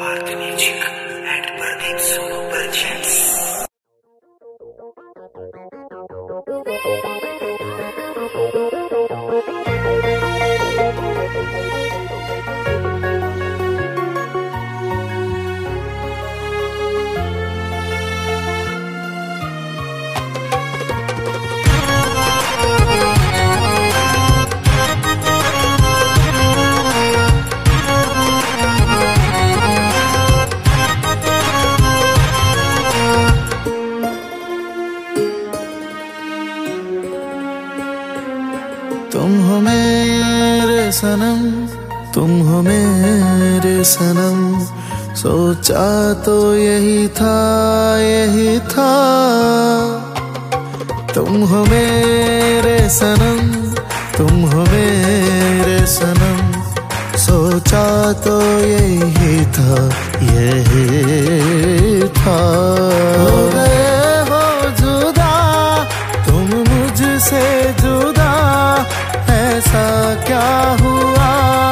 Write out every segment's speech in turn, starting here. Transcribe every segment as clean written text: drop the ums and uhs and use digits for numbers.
Parth Music and Pradeep Solo Presents. तुम हो मेरे सनम, तुम हो मेरे सनम, सोचा तो यही था, यही था। तुम हो मेरे सनम, तुम हो मेरे सनम, सोचा तो यही था, यही था। हो गए हो जुदा तुम मुझसे जुदा, ऐसा क्या हुआ?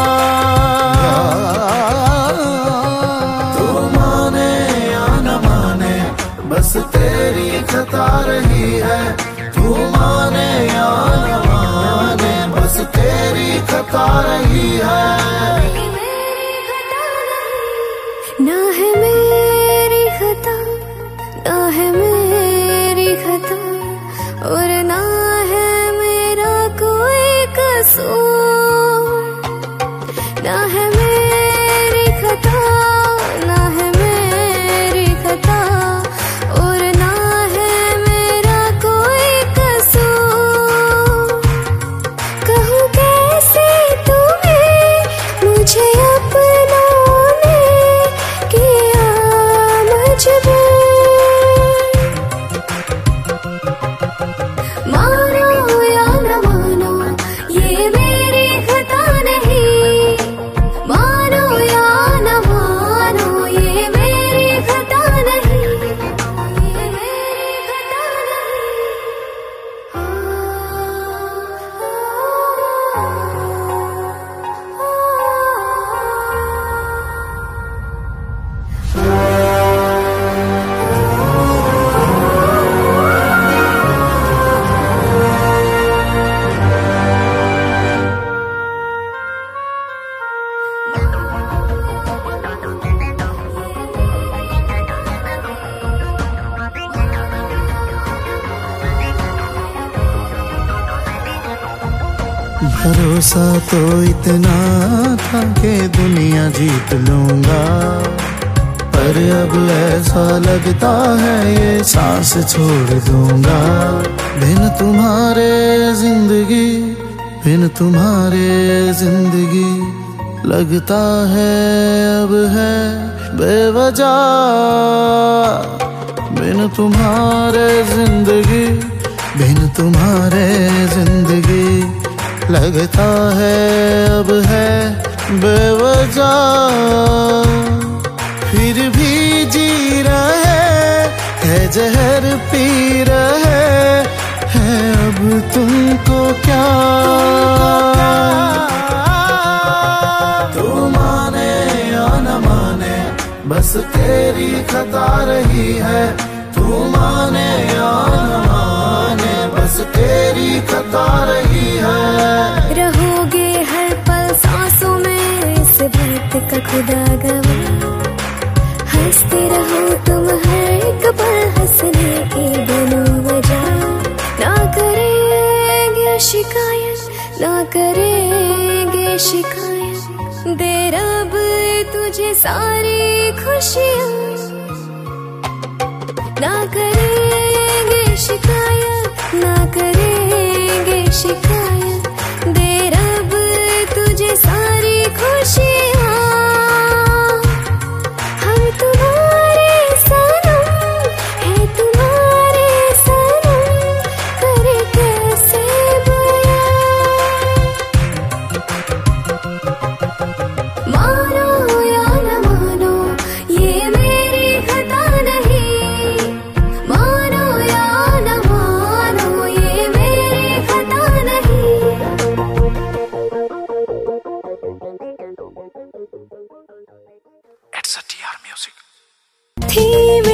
तू माने या न माने, बस तेरी खता रही है। तू माने या न माने, बस तेरी खता रही है। ना है मेरी खता, ना है मेरी खता, और ना है मेरा कोई कसूर। ना है मेरी खता, ना है मेरी खता, और ना है मेरा कोई कसूर। कहूँ कैसे तुम्हें, मुझे अपनों ने किया मजबूर। मानो या न मानो, ये मेरी खता नहीं। मानो या न मानो, ये मेरी खता नहीं, ये मेरी खता भरोसा तो इतना था कि दुनिया जीत लूंगा, पर अब ऐसा लगता है ये सांस छोड़ दूंगा। बिन तुम्हारे जिंदगी, बिन तुम्हारे जिंदगी, लगता है अब है बेवजह। बिन तुम्हारे जिंदगी, बिन तुम्हारे जिंदगी, लगता है अब है बेवजह। फिर भी जी रहे है, जहर पी रहे हैं, अब तुमको क्या? तू माने या न माने, बस तेरी खता रही है। तू माने या न माने, बस तेरी खता रही है। रहोगे हर पल सांसों में, इस बात का खुदा गवाह। हंसते रहो तुम हर एक पल, हंसने की बनो वजह। ना करेंगे शिकायत, ना करेंगे शिकायत, दे रब तुझे सारी खुशियाँ। ना करेंगे शिकायत, ना करेंगे शिकायत, दे रब तुझे सारी खुशियाँ। हम तुम्हारे सनम, है तुम्हारे सनम, करे कैसे बयां। मानो या न मानो, ये मेरी खता नहीं। मानो या न मानो, ये मेरी खता नहीं। It's a T R music. थी